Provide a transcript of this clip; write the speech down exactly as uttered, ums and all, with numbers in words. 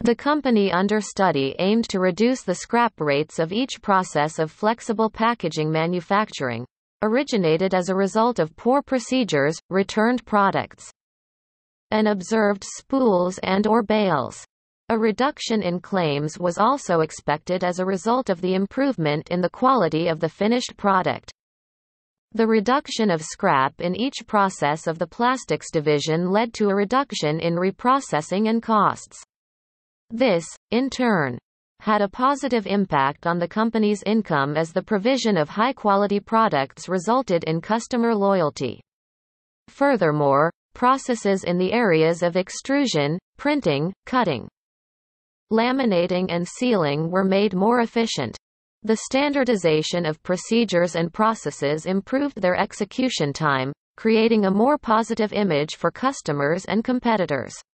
The company under study aimed to reduce the scrap rates of each process of flexible packaging manufacturing, originated as a result of poor procedures, returned products, and observed spools and or bales. A reduction in claims was also expected as a result of the improvement in the quality of the finished product. The reduction of scrap in each process of the plastics division led to a reduction in reprocessing and costs. This, in turn, had a positive impact on the company's income as the provision of high-quality products resulted in customer loyalty. Furthermore, processes in the areas of extrusion, printing, cutting, laminating and sealing were made more efficient. The standardization of procedures and processes improved their execution time, creating a more positive image for customers and competitors.